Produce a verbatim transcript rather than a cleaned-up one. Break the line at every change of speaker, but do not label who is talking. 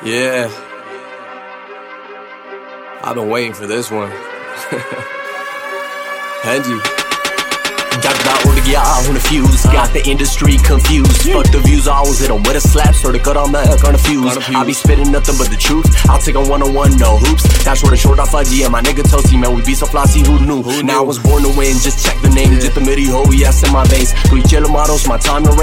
Yeah, I've been waiting for this one. Henji.
Jagda ud gaya hun fuse, got the industry confused. Fuck the views, I was hit on with a slap, sort of cut on that confused. I be spitting nothing but the truth, I'll take a one-on-one, no hoops. That's where the short off I G and my nigga Toasty, man, we be so flossy, who knew? Now I was born to win, just check the name, just the midi ho, yes in my veins. We chill models, my time to reign.